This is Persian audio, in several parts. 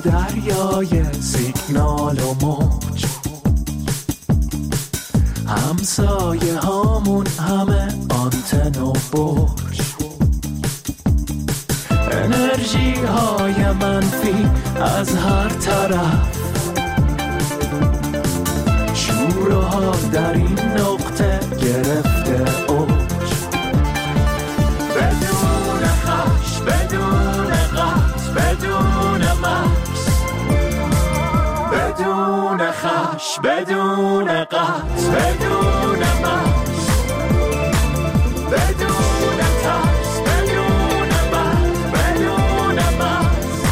دریای سیگنال و موج، همسایه هامون همه آنتن و برج، انرژی های منفی از هر طرف، شور و حال در این نقطه گرفته اوج، بدون خش، بدون قطع، بدون مکس، بدون خش، بدون قطع، بدون مکس، بدون ترس، بدون مرگ، بدون مکس،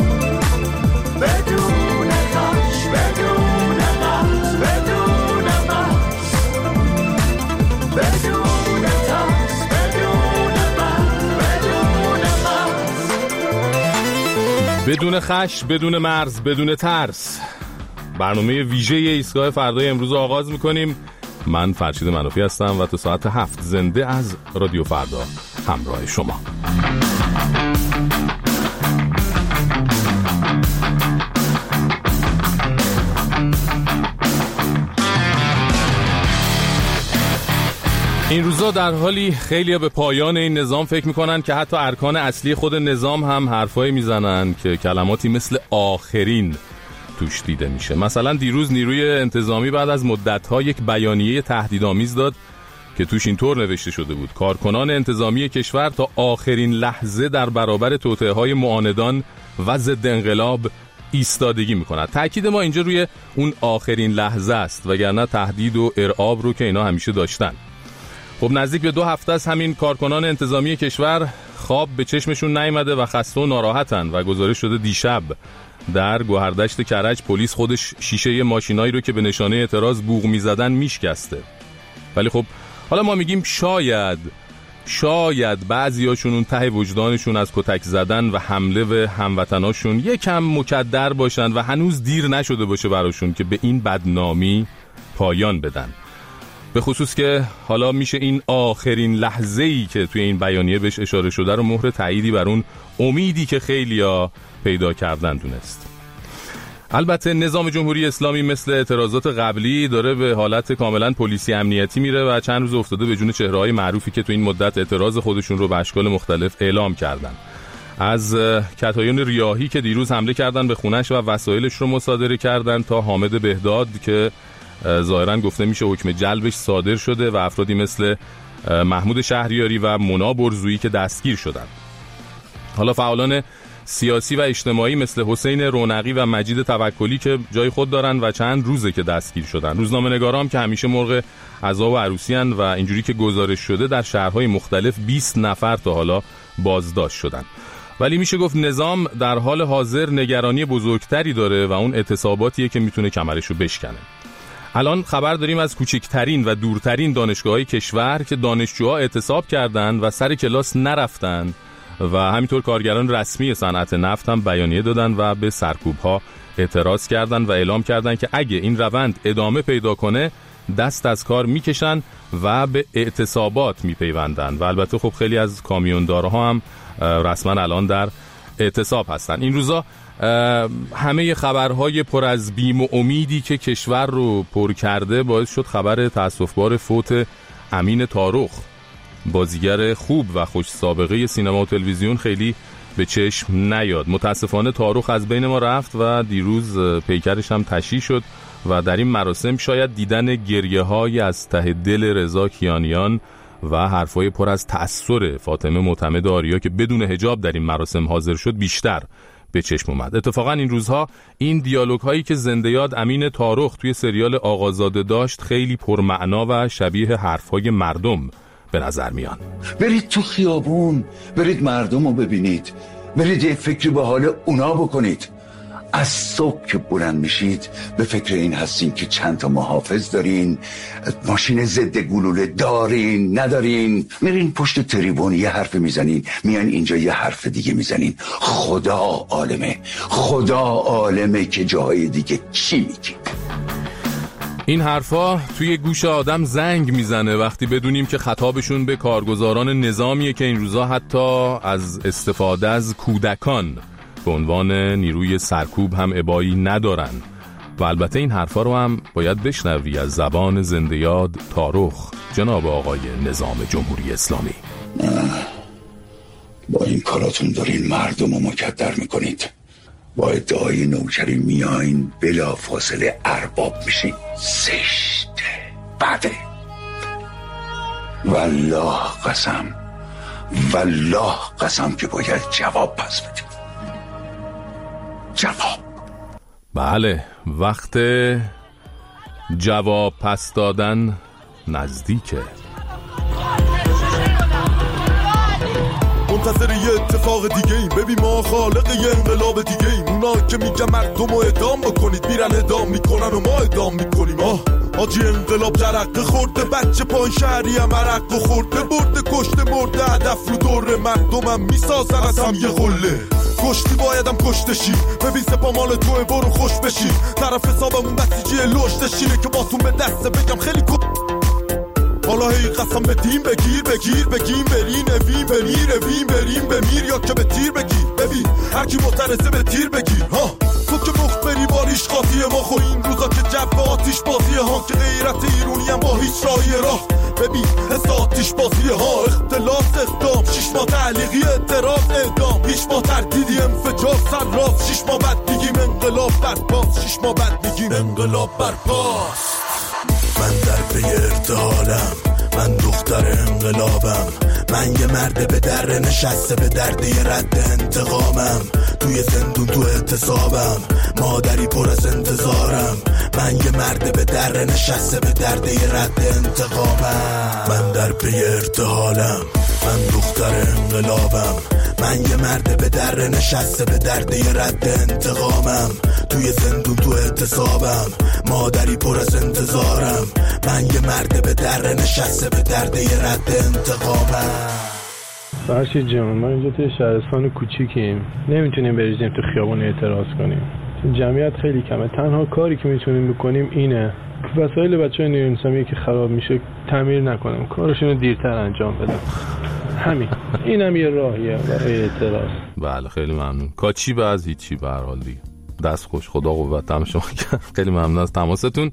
بدون خش، بدون قطع، بدون مکس، بدون ترس، بدون مرگ، بدون مکس. بدون خش، بدون مرز، بدون ترس. برنامه ویژه ایستگاه فردای امروز آغاز میکنیم. من فرشید منافی هستم و تا ساعت 7 زنده از رادیو فردا همراه شما. این روزا در حالی خیلی به پایان این نظام فکر میکنن که حتی ارکان اصلی خود نظام هم حرفایی میزنن که کلماتی مثل آخرین توش دیده میشه. مثلا دیروز نیروی انتظامی بعد از مدت‌ها یک بیانیه تهدیدآمیز داد که توش اینطور نوشته شده بود: کارکنان انتظامی کشور تا آخرین لحظه در برابر توطئه‌های معاندان و ضد انقلاب ایستادگی میکنند. تأکید ما اینجا روی اون آخرین لحظه است، وگرنه تهدید و ارعاب رو که اینا همیشه داشتن. خب نزدیک به 2 هفته از همین کارکنان انتظامی کشور خواب به چشمشون نیامده و خسته و ناراحتن و گزارش شده دیشب در گوهردشت کرج پلیس خودش شیشه ماشینایی رو که به نشانه اعتراض بوق می‌زدن میشکسته. ولی خب حالا ما میگیم شاید بعضیاشون اون ته وجدانشون از کتک زدن و حمله به هموطناشون یکم مکدر باشن و هنوز دیر نشده باشه براشون که به این بدنامی پایان بدن. به خصوص که حالا میشه این آخرین لحظه‌ای که توی این بیانیه بهش اشاره شده رو مهر تأییدی بر اون امیدی که خیلیا پیدا کردن دونست. البته نظام جمهوری اسلامی مثل اعتراضات قبلی داره به حالت کاملا پلیسی امنیتی میره و چند روز افتاده به جون چهره‌های معروفی که تو این مدت اعتراض خودشون رو به اشکال مختلف اعلام کردن. از کتایون ریاحی که دیروز حمله کردن به خونش و وسایلش رو مصادره کردن تا حامد بهداد که ظاهرا گفته میشه حکم جلبش صادر شده و افرادی مثل محمود شهریاری و مونا برزویی که دستگیر شدن. حالا فعالان سیاسی و اجتماعی مثل حسین رونقی و مجید توکلی که جای خود دارن و چند روزه که دستگیر شدن. روزنامه‌نگاران که همیشه مرغ عزا و عروسی‌اند و اینجوری که گزارش شده در شهرهای مختلف 20 نفر تا حالا بازداشت شدن. ولی میشه گفت نظام در حال حاضر نگرانی بزرگتری داره و اون اعتصاباتیه که میتونه کمرشو بشکنه. الان خبر داریم از کوچکترین و دورترین دانشگاه‌های کشور که دانشجوها اعتصاب کردند و سر کلاس نرفتن و همینطور کارگران رسمی صنعت نفت هم بیانیه دادن و به سرکوب‌ها اعتراض کردن و اعلام کردن که اگه این روند ادامه پیدا کنه دست از کار میکشن و به اعتصابات میپیوندن. و البته خب خیلی از کامیوندارها هم رسما الان در اعتصاب هستن. این روزا همه خبرهای پر از بیم و امیدی که کشور رو پر کرده باعث شد خبر تأسف‌بار فوت امین طارخ، بازیگر خوب و خوش سابقه سینما و تلویزیون، خیلی به چشم نیاد. متاسفانه طارخ از بین ما رفت و دیروز پیکرش هم تشییع شد و در این مراسم شاید دیدن گریه‌های از ته دل رضا کیانیان و حرفای پر از تأثر فاطمه معتمد آریا که بدون حجاب در این مراسم حاضر شد بیشتر به چشم اومد. اتفاقا این روزها این دیالوگ هایی که زنده یاد امین طارخ توی سریال آقازاده داشت خیلی پرمعنا و شبیه حرفهای مردم به نظر میان. برید تو خیابون، برید مردم رو ببینید، برید یه فکری به حال اونا بکنید. از صبح که بلند میشید به فکر این هستین که چند تا محافظ دارین، ماشین ضد گلوله دارین ندارین، میرین پشت تریبون یه حرف میزنین، میان اینجا یه حرف دیگه میزنین. خدا عالمه که جاهای دیگه چی میگی؟ این حرفا توی گوش آدم زنگ میزنه وقتی بدونیم که خطابشون به کارگزاران نظامیه که این روزا حتی از استفاده از کودکان به عنوان نیروی سرکوب هم ابایی ندارن و البته این حرفا رو هم باید بشنوی از زبان زنده یاد تارخ جناب آقای نظام جمهوری اسلامی. با این کاراتون دارین مردم رو مکدر میکنید. با ادعای نوکری میاین بلا فاصله ارباب میشین. زشته، بده. والله قسم که باید جواب پس بدید. جواب. بله، وقت جواب پس دادن نزدیکه. منتظر یه اتفاق دیگه ایم، ببین ما خالق یه انقلاب دیگه ایم. اونا که میگن مردم رو اعدام بکنید میرن اعدام میکنن و ما اعدام میکنیم. آجی انقلاب جرقه خورده، بچه پای شهری هم عرق خورده، برده کشته مرده، هدف رو دور مردمم میسازن از هم یه قله. کشتی بایدم کشته شی، ببین سپا مال توه برو خوش بشی. طرف حسابمون بسیجی لشتشینه که باتون به دسته بگم خیلی حالا هی قسم به تیم بگیم برین اویم بریم بمیر یا که به تیر بگیر. ببین هرکی معترضه به تیر بگیر. تو که مخبری باریش قاطیه ما خو این روزا که جب آتیش بازیه ها که غیرت ایرونی هم با هیچ راهی راه. ببین حس آتیش بازیه ها، اختلاس اقدام 6 ماه تعلیقی اعتراض اعدام، هیچ ماه تردیدی انفجار سر راست، 6 ماه بعد میگیم انقلاب برپاس، 6 ماه بعد میگیم انقلاب برپاس. من در پی ارتحالم، من دختر انقلابم، من یه مرد به در نشسته به درد یه رد انتقامم، توی زندون تو اعتصابم، مادری پر از انتظارم، من یه مرد به در نشسته به درد یه رد انتقامم. من در پی ارتحالم، من دختر انقلابم، من یه مرد به در نشسته به درد یه رد انتقامم، توی زندون تو اعتصابم، مادری پر از انتظارم، من یه مرد به در نشسته به درد یه رد انتقامم. فرشید جان، ما اینجا توی شهرستان کوچیکیم، نمیتونیم بریزیم تو خیابون اعتراض کنیم، جمعیت خیلی کمه. تنها کاری که میتونیم بکنیم اینه وسایل بچه‌های نیروی انسانی که خراب میشه تعمیر نکنیم، کارشون دیرتر انجام بدیم. همین، اینم یه راهیه برای اعتراض. بله خیلی ممنون. کاچی به از هیچی به هر حال دیگه. دست خوش، خدا قوت هم شما. خیلی ممنون از تماستون.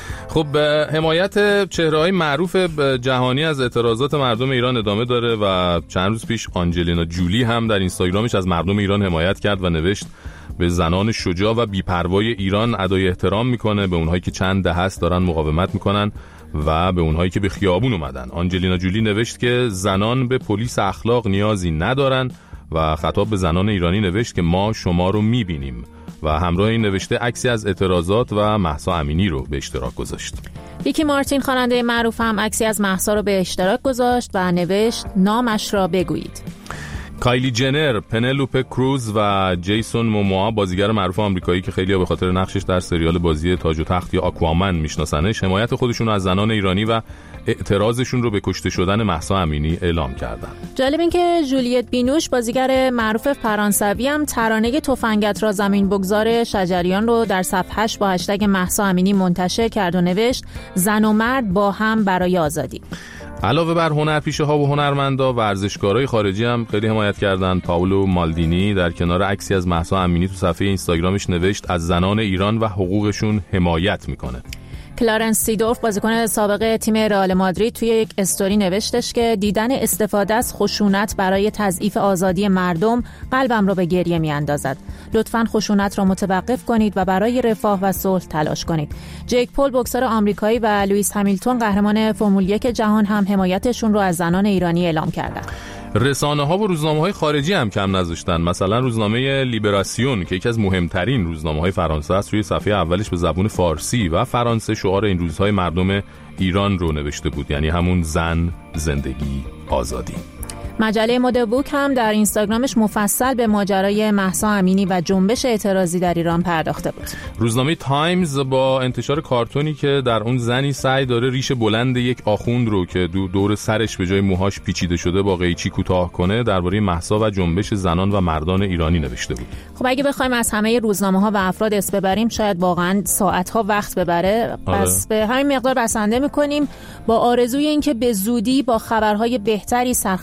خب حمایت چهره‌های معروف جهانی از اعتراضات مردم ایران ادامه داره و چند روز پیش آنجلینا جولی هم در اینستاگرامش از مردم ایران حمایت کرد و نوشت به زنان شجاع و بی‌پروای ایران ادای احترام میکنه، به اونهایی که چند دهه است دارن مقاومت میکنن و به اونهایی که به خیابون اومدن. آنجلینا جولی نوشت که زنان به پلیس اخلاق نیازی ندارن و خطاب به زنان ایرانی نوشت که ما شما رو میبینیم و همراه این نوشته عکسی از اعتراضات و مهسا امینی رو به اشتراک گذاشت. ریکی مارتین خواننده معروف هم عکسی از مهسا رو به اشتراک گذاشت و نوشت نامش را بگویید. کایلی جنر، پنلوپه کروز و جیسون موموا، بازیگر معروف آمریکایی که خیلی‌ها به خاطر نقشش در سریال بازی تاج و تخت یا آکوامن میشناسنش، حمایت خودشون از زنان ایرانی و اعتراضشون رو به کشته شدن مهسا امینی اعلام کردن. جالب این که جولیت بینوش، بازیگر معروف فرانسوی، هم ترانه تفنگت را زمین بگذار شجریان رو در صفحه‌اش با هشتگ مهسا امینی منتشر کرد و نوشت زن و مرد با هم برای آزادی. علاوه بر هنرپیشه‌ها و هنرمندا، ورزشکارای خارجی هم خیلی حمایت کردن. پاولو مالدینی در کنار عکسی از مهسا امینی تو صفحه اینستاگرامش نوشت از زنان ایران و حقوقشون حمایت میکنه. کلارنس سیدورف، بازیکن سابق تیم رئال مادرید، توی یک استوری نوشتش که دیدن استفاده از خشونت برای تضعیف آزادی مردم قلبم را به گریه میاندازد. لطفاً خشونت را متوقف کنید و برای رفاه و صلح تلاش کنید. جیک پول، بوکسور آمریکایی، و لوئیس همیلتون، قهرمان فرمول 1 جهان، هم حمایتشون رو از زنان ایرانی اعلام کردند. رسانه‌ها و روزنامه‌های خارجی هم کم نذاشتن. مثلا روزنامه لیبراسیون که یکی از مهمترین روزنامه‌های فرانسه است، روی صفحه اولش به زبان فارسی و فرانسه شعار این روزهای مردم ایران رو نوشته بود، یعنی همون زن، زندگی، آزادی. مجله مد بوک هم در اینستاگرامش مفصل به ماجرای مهسا امینی و جنبش اعتراضی در ایران پرداخته بود. روزنامه تایمز با انتشار کارتونی که در اون زنی سعی داره ریش بلند یک آخوند رو که دور سرش به جای موهاش پیچیده شده با قیچی کوتاه کنه، درباره مهسا و جنبش زنان و مردان ایرانی نوشته بود. خب اگه بخوایم از همه روزنامه‌ها و افراد اسم ببریم شاید واقعا ساعت‌ها وقت ببره. پس به همین مقدار بسنده می‌کنیم با آرزوی اینکه به زودی با خبرهای بهتری سرخط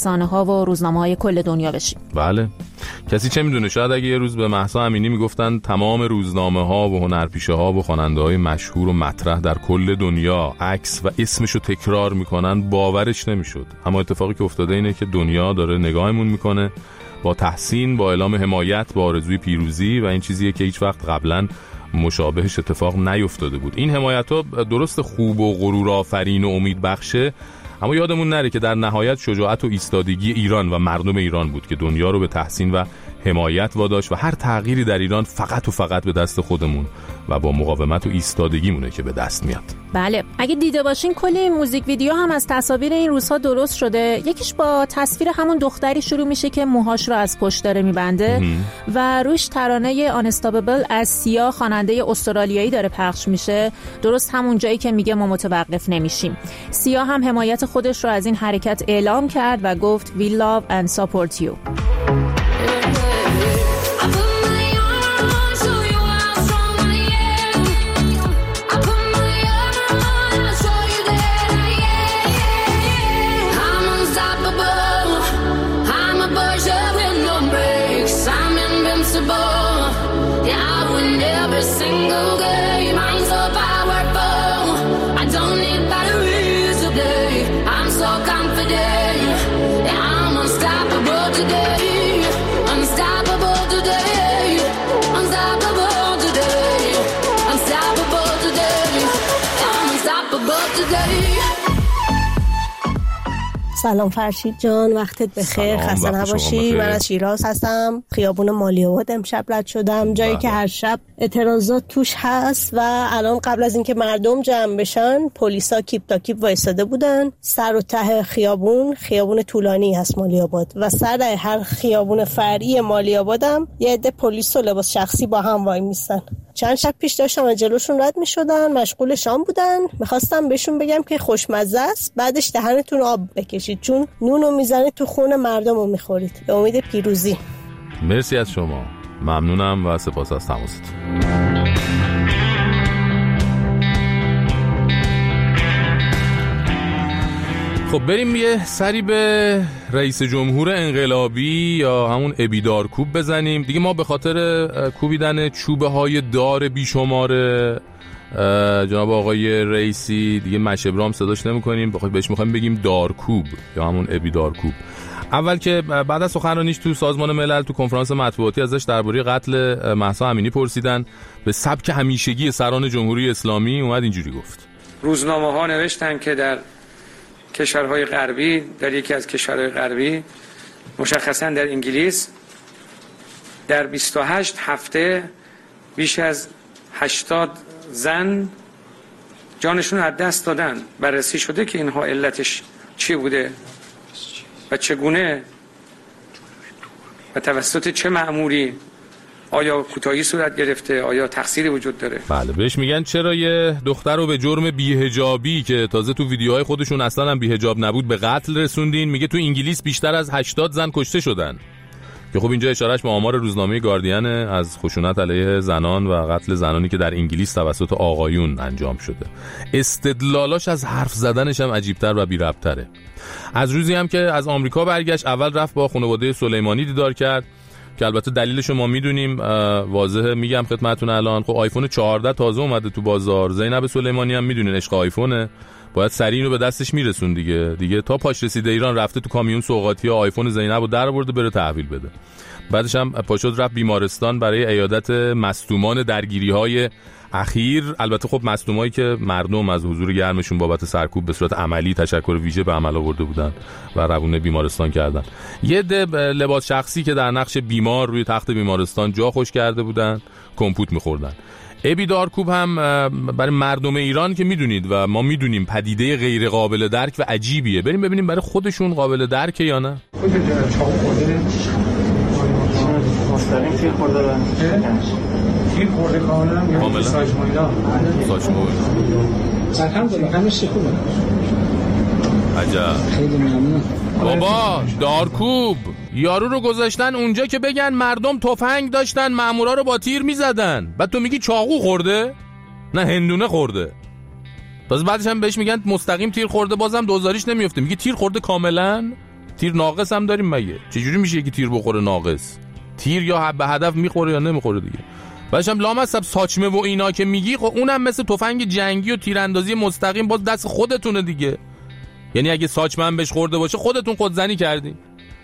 رسانه‌ها و روزنامه‌های کل دنیا بشیم. بله، کسی چه میدونه، شاید اگه یه روز به مهسا امینی میگفتن تمام روزنامه‌ها و هنرپیشه‌ها و خواننده‌های مشهور و مطرح در کل دنیا عکس و اسمشو تکرار میکنن، باورش نمیشد. اما اتفاقی که افتاده اینه که دنیا داره نگاهمون میکنه با تحسین، با اعلام حمایت، با آرزوی پیروزی، و این چیزیه که هیچ وقت قبلا مشابهش اتفاق نیفتاده بود. این حمایت‌ها درست خوب و غرور آفرین و امید بخشه، اما یادمون نره که در نهایت شجاعت و ایستادگی ایران و مردم ایران بود که دنیا رو به تحسین و حمایت واداشت و هر تغییری در ایران فقط و فقط به دست خودمون و با مقاومت و ایستادگیمونه که به دست میاد. بله، اگه دیده باشین کلی موزیک ویدیو هم از تصاویر این روزها درست شده. یکیش با تصویر همون دختری شروع میشه که موهاش رو از پشت داره میبنده و روش ترانه آنستابل از سیا، خواننده استرالیایی، داره پخش میشه، درست همون جایی که میگه ما متوقف نمیشیم. سیا هم حمایت خودش رو از این حرکت اعلام کرد و گفت We love and support you. سلام فرشید جان، وقتت بخیر، خسته نباشی. من از شیراز هستم، خیابون مالی‌آباد امشب رد شدم، جایی که هر شب اعتراضات توش هست و الان قبل از اینکه مردم جمع بشن پلیسا کیپ تا کیپ وایساده بودن. سر و ته خیابون طولانی هست مالی‌آباد و سر هر خیابون فرعی مالی‌آبادم یه عده پلیس و لباس شخصی با هم وای میستن. چند شب پیش داشتم از جلوشون رد میشدن، مشغول شام بودن، میخواستم بهشون بگم که خوشمزه است، بعدش دهنتون آب بکشید چون نونو میزنه تو خون مردم رو میخورید. به امید پیروزی. مرسی از شما، ممنونم و سپاس از تماستون. خب بریم یه سری به رئیس جمهور انقلابی یا همون ابیدار کوب بزنیم دیگه. ما به خاطر کوبیدن چوبه های دار بیشمار جناب آقای رئیسی دیگه مشبرام صداش نمی کنیم، بهش میخوایم بگیم دارکوب یا همون ابیدار کوب. اول که بعد از سخنرانیش تو سازمان ملل تو کنفرانس مطبوعاتی ازش درباره قتل مهسا امینی پرسیدن، به سبک همیشگی سران جمهوری اسلامی اومد اینجوری گفت: روزنامه ها نوشتن که در کشورهای غربی، در یکی از کشورهای غربی مشخصا در انگلیس، در 28 هفته بیش از 80 زن جانشون از دست دادن. بررسی شده که اینها علتش چی بوده و چگونه و توسط چه مأموری، آیا کوتاهی صورت گرفته، آیا تقصیری وجود داره. بله، بهش میگن چرا یه دختر رو به جرم بی‌حجابی که تازه تو ویدیوهای خودشون اصلا هم بی‌حجاب نبود به قتل رسوندین. میگه تو انگلیس بیشتر از 80 زن کشته شدن، که خب اینجا اشارهش به آمار روزنامه گاردین از خشونت علیه زنان و قتل زنانی که در انگلیس توسط آقایون انجام شده. استدلالاش از حرف زدنش هم عجیب‌تر و بی‌ربط‌تره. از روزی هم که از آمریکا برگشت اول رفت با خانواده سلیمانی دیدار کرد که البته دلیلش ما میدونیم، واضحه میگم خدمتتون الان. خب آیفون 14 تازه اومده تو بازار، زینب سلیمانی هم میدونین عشق آیفونه، باید سریع اینو به دستش میرسون دیگه تا پاش رسیده ایران رفته تو کامیون سوغاتی آیفون زینبو در آورده بره تحویل بده. بعدش هم پاشد رفت بیمارستان برای عیادت مصدومان درگیری‌های اخیر. البته خب مصدومایی که مردم از حضور گرمشون بابت سرکوب به صورت عملی تشکر ویژه به عمل آورده بودن و روونه بیمارستان کردن. یه لباس شخصی که در نقش بیمار روی تخت بیمارستان جا خوش کرده بودن، کمپوت می‌خوردن. ابیدار کوب هم برای مردم ایران که میدونید و ما میدونیم پدیده غیر قابل درک و عجیبیه. بریم ببینیم برای خودشون قابل درکه یا نه. مستقیم تیر خورده تیر خورده کاملا ساجماینا الحمدلله همه چی خوبه. عجب. خیلی ممنون بابا. دارکوب یارو رو گذاشتن اونجا که بگن مردم تفنگ داشتن مامورا رو با تیر میزدن، بعد تو میگی چاقو خورده؟ نه هندونه خورده. تازه بعدش هم بهش میگن مستقیم تیر خورده، بازم دوزاریش نمیفته، میگی تیر خورده کاملا. تیر ناقص هم داریم مگه؟ چجوری میشه یکی تیر بخوره ناقص؟ تیر یا به هدف میخوره یا نمیخوره دیگه. بعدش هم لامصب ساچمه و اینا که میگی، خب اونم مثل تفنگ جنگی و تیراندازی مستقیم باز دست خودتونه دیگه. یعنی اگه ساچمه بهش خورده باشه خودتون خودزنی کردین.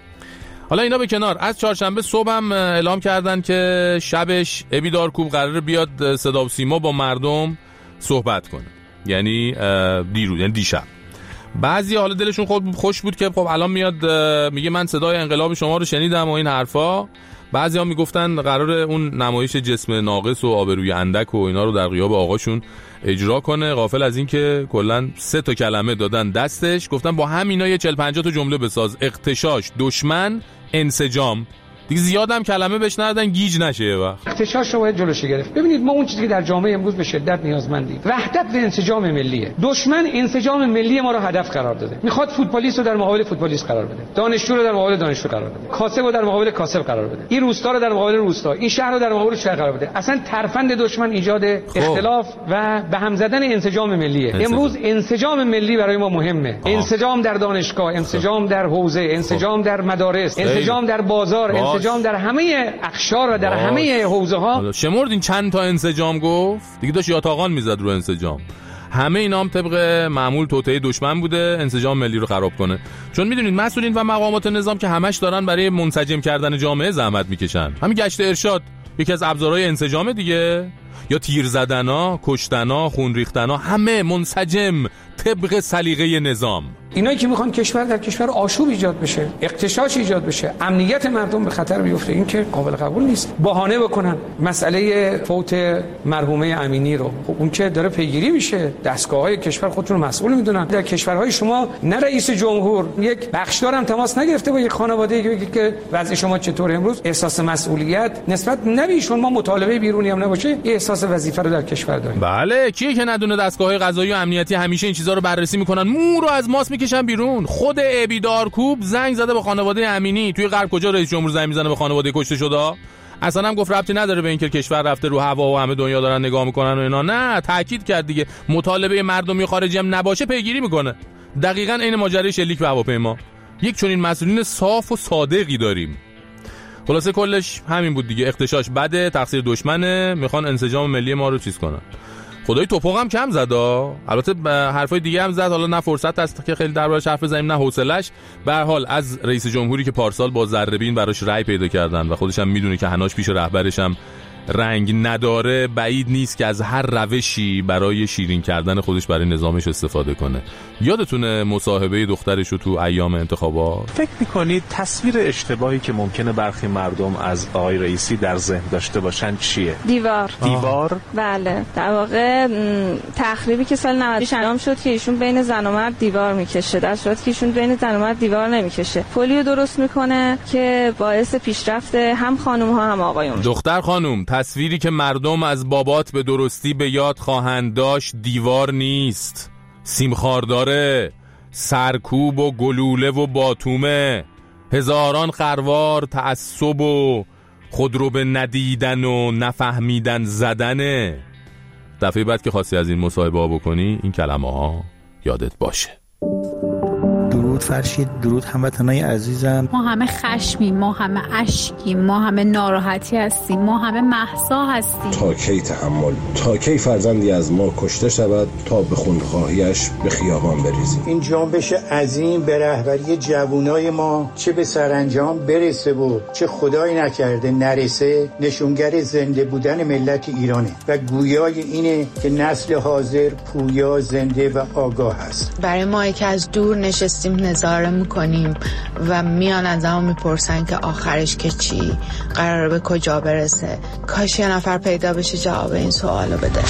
حالا اینا به کنار، از چهارشنبه صبح هم اعلام کردن که شبش ابی دارکوب قراره بیاد صدا و سیما با مردم صحبت کنه، یعنی یعنی دیشب. بعضی حالا دلشون خوش بود که خب الان میاد میگه من صدای انقلاب شما رو شنیدم و این حرفا. بعضی ها میگفتن قراره اون نمایش جسم ناقص و آبروی اندک و اینا رو در غیاب آقاشون اجرا کنه، غافل از این که کلا 3 تا کلمه دادن دستش، گفتن با همینا یه 40-50 تا جمله بساز: اغتشاش، دشمن، انسجام. دیگه زیادم کلمه بهش ندادن گیج نشه یه وقت. اغتشاش رو باید جلوش گرفت. ببینید ما اون چیزی که در جامعه امروز به شدت نیازمندیم وحدت و انسجام ملیه. دشمن انسجام ملی ما رو هدف قرار داده، میخواد فوتبالیست رو در مقابل فوتبالیست قرار بده، دانشجو رو در مقابل دانشجو قرار بده، کاسب رو در مقابل کاسب قرار بده، این روستا رو در مقابل روستا، این شهر رو در مقابل شهر قرار بده. اصلا ترفند دشمن ایجاد اختلاف و به هم زدن انسجام ملیه. امروز انسجام ملی برای ما مهمه. انسجام در دانشگاه، انسجام در حوزه، انسجام در مدارس، انسجام در بازار، انسجام در همه اقشار و در همه حوزه ها. شمردین چند تا انسجام گفت دیگه؟ داشت یاتاقان میزد رو انسجام. همه اینا هم طبق معمول توطئه دشمن بوده انسجام ملی رو خراب کنه. چون میدونید مسئولین و مقامات نظام که همش دارن برای منسجم کردن جامعه زحمت میکشن. همین گشت ارشاد یکی از ابزارهای انسجام دیگه، یا تیر زدنا، کشتنا، خون ریختنا، همه منسجم طبق سلیقه نظام. اینایی که میخوان کشور در کشور آشوب ایجاد بشه، اغتشاش ایجاد بشه، امنیت مردم به خطر بیفته، این که قابل قبول نیست. بهانه بکنن مسئله فوت مرحومه امینی رو، خب اون که داره پیگیری میشه، دستگاه‌های کشور خودشون رو مسئول میدونن. در کشورهای شما نه رئیس جمهور یک بخشدار هم تماس نگرفته با یک خانواده که وضع شما چطور امروز احساس مسئولیت نسبت نبیشون ما مطالبه بیرونی هم نباشه، احساس وظیفه رو در کشور داریم. بله، کیه که ندونه دستگاه‌های قضایی و امنیتی همیشه این چیزا رو بررسی میکنن، مو رو از ماس میکشن بیرون. خود ابی دارکوب زنگ زده به خانواده امینی. توی غرب کجا رئیس جمهور زنگ میزنه به خانواده کشته شده؟ اصلا هم گفت ربطی نداره به اینکه کشور رفته رو هوا و همه دنیا دارن نگاه میکنن و اینا. نه، تاکید کرد دیگه مطالبه مردمی خارجی هم نباشه پیگیری میکنه. دقیقاً عین ماجرای شلیک به هواپیما. یک چنین مسئولین صاف و صادقی داریم. خلاصه کلش همین بود دیگه. اغتشاش بده، تقصیر دشمنه، میخوان انسجام ملی ما رو چیز کنن. خدای توپق هم کم زدا. البته حرفای دیگه هم زد، حالا نه فرصت هست که خیلی دربارش حرف بزنیم نه حوصله‌اش. به هر حال از رئیس جمهوری که پارسال با ذره‌بین براش رأی پیدا کردن و خودش هم میدونه که هناش پیش رهبرش هم رنگ نداره، بعید نیست که از هر روشی برای شیرین کردن خودش برای نظامش استفاده کنه. یادتونه مصاحبه دخترش رو تو ایام انتخابات؟ فکر میکنید تصویر اشتباهی که ممکنه برخی مردم از آقای رئیسی در ذهن داشته باشن چیه؟ دیوار؟ بله، در واقع تخریبی که سال 90 انجام شد که ایشون بین زن و مرد دیوار میکشه، در صورتی که ایشون بین زن و مرد دیوار نمیکشه. پلیو درست میکنه که باعث پیشرفت هم خانم ها هم آقایون. دختر خانم، تصویری که مردم از بابات به درستی به یاد خواهند داشت دیوار نیست، سیمخارداره، سرکوب و گلوله و باتومه، هزاران خروار تعصب و خود رو به ندیدن و نفهمیدن زدنه. دفعه بعد که خواستی از این مصاحبه ها بکنی این کلمه ها یادت باشه. درود فرشید، درود هموطنای عزیزم. ما همه خشمیم، ما همه اشکیم، ما همه ناراحتی هستیم، ما همه مهسا هستیم. تا کی تحمل؟ تا کی فرزندی از ما کشته شود تا به خونخواهیش به خیابان بریزیم؟ این جنبش عظیم به رهبری جوانای ما چه به سرانجام برسه و چه خدای نکرده نرسه، نشونگر زنده بودن ملت ایرانه و گویای اینه که نسل حاضر پویا، زنده و آگاه است. برای ما که از دور نشستیم نظاره میکنیم و میان از همون میپرسن که آخرش که چی، قراره به کجا برسه. کاش یه نفر پیدا بشه جواب این سوالو بده.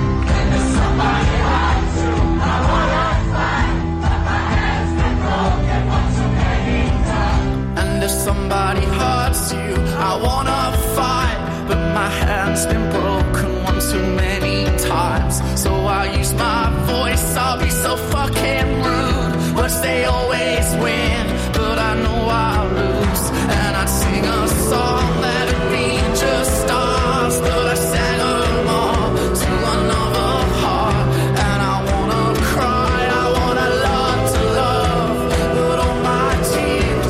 And if somebody hurts you, I wanna fight, but my hand's been broken one too many times. So I use my voice, I'll be so fucking rude. But they always win, but I know I'll lose. And I'd sing a song that'd be just stars, but I sang them all to another heart. And I wanna cry, I wanna learn to love, but all my tears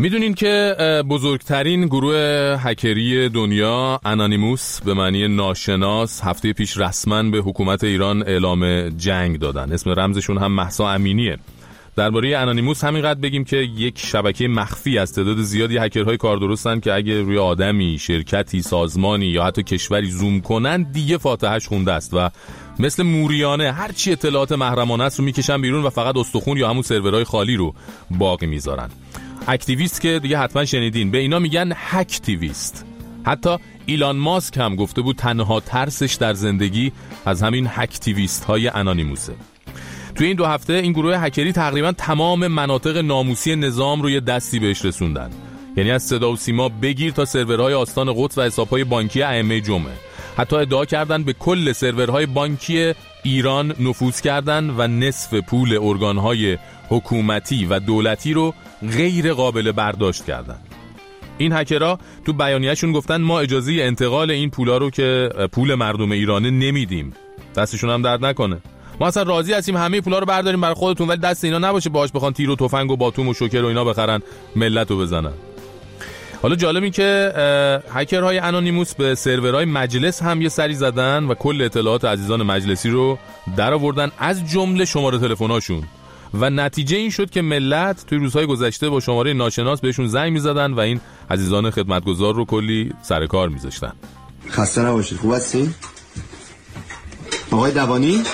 میدونین که بزرگترین گروه هکری دنیا انانیموس به معنی ناشناس هفته پیش رسما به حکومت ایران اعلام جنگ دادن. اسم رمزشون هم مهسا امینیه. درباره انانیموس همینقدر بگیم که یک شبکه مخفی از تعداد زیادی هکرهای کار درستن که اگه روی آدمی، شرکتی، سازمانی یا حتی کشوری زوم کنن دیگه فاتحه‌اش خونده است و مثل موریانه هر چی اطلاعات محرمانه است رو میکشن بیرون و فقط استخون یا همون سرورهای خالی رو باقی میذارن. اکتیویست که دیگه حتما شنیدین، به اینا میگن هکتیویست. حتی ایلان ماسک هم گفته بود تنها ترسش در زندگی از همین هکتیویست های انانیموسه. توی این 2 هفته این گروه هکری تقریبا تمام مناطق ناموسی نظام رو یه دستی بهش رسوندن. یعنی از صدا و سیما بگیر تا سرورهای آستان قدس و حسابهای بانکی ائمه جمعه. حتی ادعا کردن به کل سرورهای بانکی ایران نفوذ کردن و نصف پول ارگانهای حکومتی و دولتی رو غیر قابل برداشت کردن. این هکرها تو بیانیه‌شون گفتن ما اجازه انتقال این پولا رو که پول مردم ایرانه نمیدیم. دستشون هم درد نکنه. ما اصلا راضی هستیم همه پولا رو برداریم برای خودتون، ولی دست اینا نباشه باهاش بخوان تیر و تفنگ و باتوم و شوکر و اینا بخرن ملت رو بزنن. حالا جالب این که هکرهای انانیموس به سرورهای مجلس هم یه سری زدن و کل اطلاعات عزیزان مجلسی رو در آوردن از جمله شماره تلفن‌هاشون و نتیجه این شد که ملت توی روزهای گذشته با شماره ناشناس بهشون زنگ می‌زدن و این عزیزان خدمتگزار رو کلی سر کار می‌ذاشتن. خسته نباشید. خوب هستین؟ آقای دوانی؟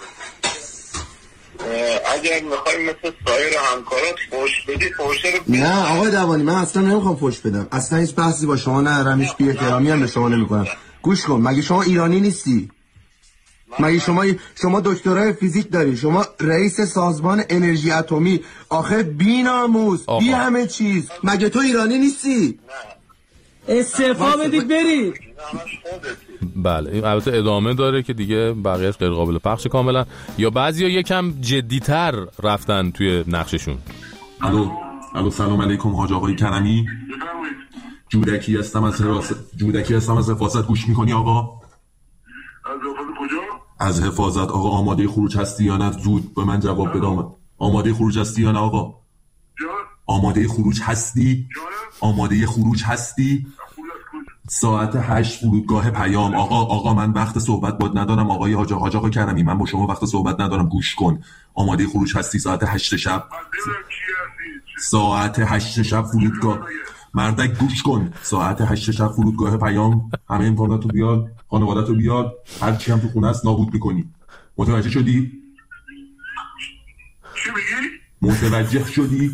اگر میخوایی مثل سایر همکارات فوش بدی فوشه رو نه آقای دوانی، من اصلا نمیخوام فوش بدم، اصلا هیچ بحثی با شما ندارم، هیچ بی احترامی هم به شما نمیکنم. گوش کن، مگه شما ایرانی نیستی؟ مگه شما دکترای فیزیک داری، شما رئیس سازمان انرژی اتمی، آخه بی ناموس بی همه چیز، مگه تو ایرانی نیستی؟ استعفا بدید برید. بله این البته ادامه داره که دیگه بقیه‌اش غیر قابل پخش کاملا، یا بعضیا یکم جدی‌تر رفتن توی نقششون. الو سلام علیکم حاج آقای کرمی. جودکی هستم از حفاظت. گوش میکنی آقا؟ از حفاظت کجا؟ از حفاظت آقا. آماده خروج هستی یا نه؟ زود به من جواب بده. آماده خروج هستی یا نه آقا؟ آماده خروج هستی؟ آماده خروج هستی؟ ساعت 8 فرودگاه پیام. آقا من وقت صحبت باد ندارم آقای حاج آقا کرمی، من با شما وقت صحبت ندارم. گوش کن، آماده خروج هستی ساعت 8 شب. ساعت 8 شب فرودگاه مردک. گوش کن، ساعت 8 شب فرودگاه پیام. همه امکاناتو بیار، خانواده‌تو بیار، هر چی هم تو خونه است نابود می‌کنی. متوجه شدی؟ چی میگی؟ متوجه شدی؟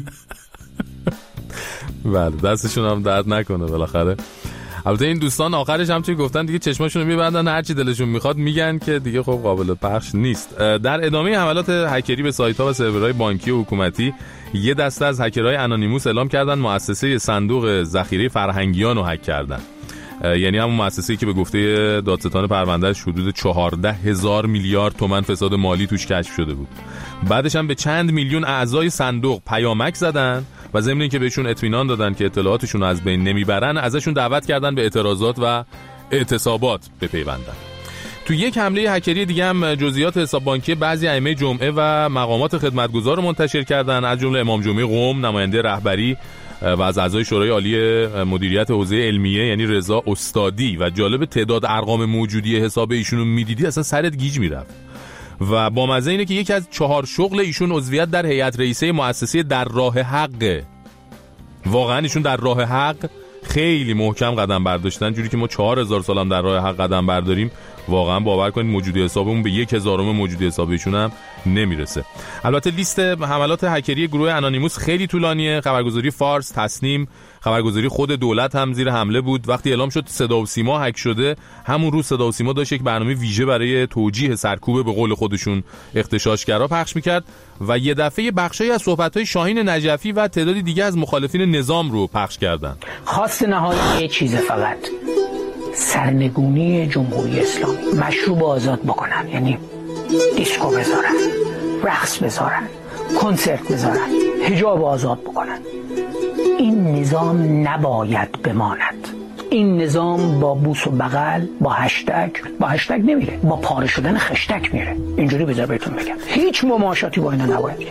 بله دستشون هم درد نکنه بالاخره. البته این دوستان آخرش هم چی گفتن دیگه چشماشون رو میبندن هر چی دلشون میخواد میگن که دیگه خب قابل پخش نیست. در ادامه حملات هکری به سایت‌ها و سرورهای بانکی و حکومتی یه دسته از هکرهای انانیموس اعلام کردن مؤسسه صندوق ذخیره فرهنگیان رو هک کردن. یعنی همون مؤسسه‌ای که به گفته دادستان پروندهش حدود 14,000 میلیارد تومان فساد مالی توش کشف شده بود. بعدش هم به چند میلیون اعضای صندوق پیامک زدن و ضمن اینکه بهشون اطمینان دادن که اطلاعاتشون از بین نمیبرن ازشون دعوت کردن به اعتراضات و اعتصابات بپیوندن. تو یک حمله هکری دیگه هم جزئیات حساب بانکی بعضی ائمه جمعه و مقامات خدمتگزار رو منتشر کردن، از جمله امام جمعه قم، نماینده رهبری و از اعضای شورای عالی مدیریت حوزه علمیه یعنی رضا استادی. و جالب تعداد ارقام موجودی حساب ایشونو میدیدی اصلا سرت گیج میرفت. و با مزه اینه که یکی از 4 شغل ایشون عضویت در هیئت رئیسه مؤسسه در راه حق. واقعا ایشون در راه حق خیلی محکم قدم برداشتن، جوری که ما 4000 سالم در راه حق قدم برداریم واقعا باور کنید موجودی حسابمون به 1000 موجودی حساب ایشون هم نمیرسه. البته لیست حملات هکری گروه انانیموس خیلی طولانیه. خبرگزاری فارس، تسنیم، خبرگزاری خود دولت هم زیر حمله بود. وقتی اعلام شد صدا و سیما هک شده، همون روز صدا و سیما داشت یک برنامه ویژه برای توجیه سرکوب به قول خودشون اغتشاشگرا پخش میکرد و یه دفعه بخشایی از صحبت‌های شاهین نجفی و تعدادی دیگه از مخالفین نظام رو پخش کردن. خواست نهایی یه چیزه، فقط سرنگونی جمهوری اسلامی. مشروب آزاد بکنن، یعنی دیسکو بذارن، رقص بذارن، کنسرت بذارن، حجاب آزاد بکنن. این نظام نباید بماند. این نظام با بوس و بغل، با هشتگ نمیره، با پاره شدن خشتک میره. اینجوری بذار بهتون بگم هیچ مماشاتی با اینا نباید کرد.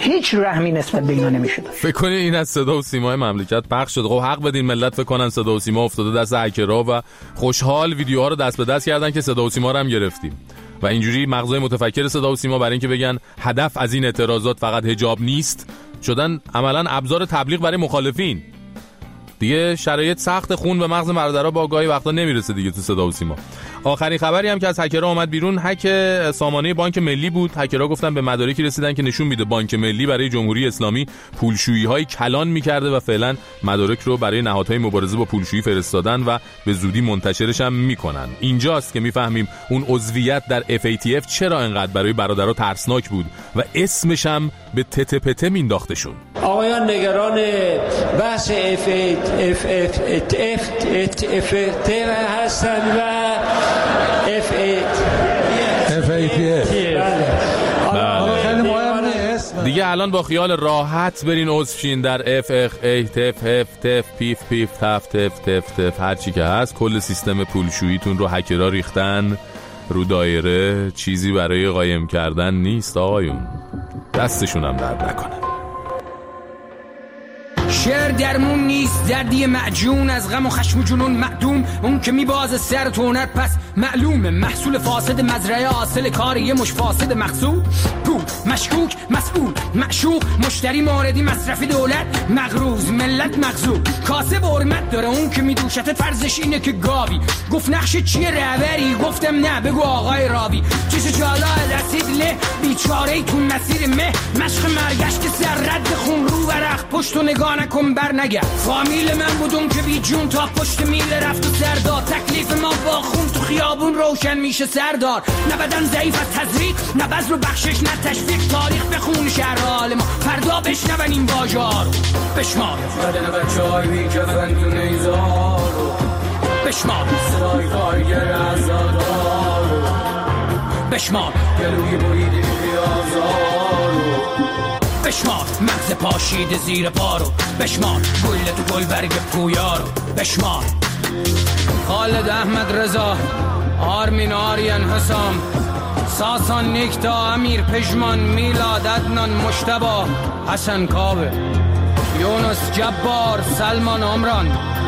هیچ رحمی نسبت به اینا نمیشه. فکر کنید این از صدا و سیمای مملکت پخش شد. خب حق بدین ملت فکر کنن صدا و سیما افتاده دست هکرها و خوشحال ویدیوها رو دست به دست کردن که صدا و سیما رو هم گرفتیم و اینجوری مغزای متفکر صدا و سیما برای اینکه بگن هدف از این اعتراضات فقط حجاب نیست، شدن عملاً ابزار تبلیغ برای مخالفین. دیگه شرایط سخت، خون به مغز برادرها با گاهی وقتا نمیرسه دیگه تو صدا و سیما. آخرین خبری هم که از هکرها اومد بیرون، هک سامانه بانک ملی بود. هکرها گفتن به مدارکی رسیدن که نشون میده بانک ملی برای جمهوری اسلامی پولشویی‌های کلان میکرده و فعلا مدارک رو برای نهادهای مبارزه با پولشویی فرستادن و به زودی منتشرش هم میکنن. اینجاست که میفهمیم اون عضویت در FATF چرا انقدر برای برادرها ترسناک بود و اسمش هم به تته مینداختشون. آقایان نگران بحث FATF هستن و دیگه الان با خیال راحت برین عضو شین در FATF پیف تف تف هر چی که هست. کل سیستم پولشوییتون رو هکرها ریختن رو دایره، چیزی برای قایم کردن نیست آقایون. دستشون هم درد نکنه. شعر درمون نیست، دردی معجون از غم و خشم و جنون معدوم. اون که میبازه سر تونت پس معلومه محصول فاسد مزرعه، حاصل کار یه مش فاسد مقصود. پول مشکوک مسئول معشوق، مشتری موردی مصرفی دولت مغروز ملت مغزوب. کاسب حرمت داره اون که میدوشت فرضش اینه که گاوی. گفت نقش چیه رهبری؟ گفتم نه بگو آقای راوی. چش جالا رسید له بیچاره تو مسیر مه، مشق مرگش که سر رد خون رو ورق پشت و نگاه نکن بر نگرد. فامیل من بودم که بی جون تا پشت میل رفت و سردار. تکلیف ما با خون تو خیابون روشن میشه سردار. نه بدن ضعیف از تزریق، نه بذر و بخشش، نه تشویق. تاریخ بخون شهر حال ما، فردا بشنون این باجار. بشمار بدن بچه‌های بی کفن تو نیزارو، بشمار صدای کارگر عزادارو، بشمار گلوی بریده پیازارو، بشمار مغز پاشیده زیر پارو، بشمار گل تو گل برگ پویارو، بشمار خالد احمد رضا، آرمین آریان حسام، ساسان نکتا، امیر پژمان، میلاد عدنان، مجتبی، حسن کاوه، یونس جبار، سلمان عمران.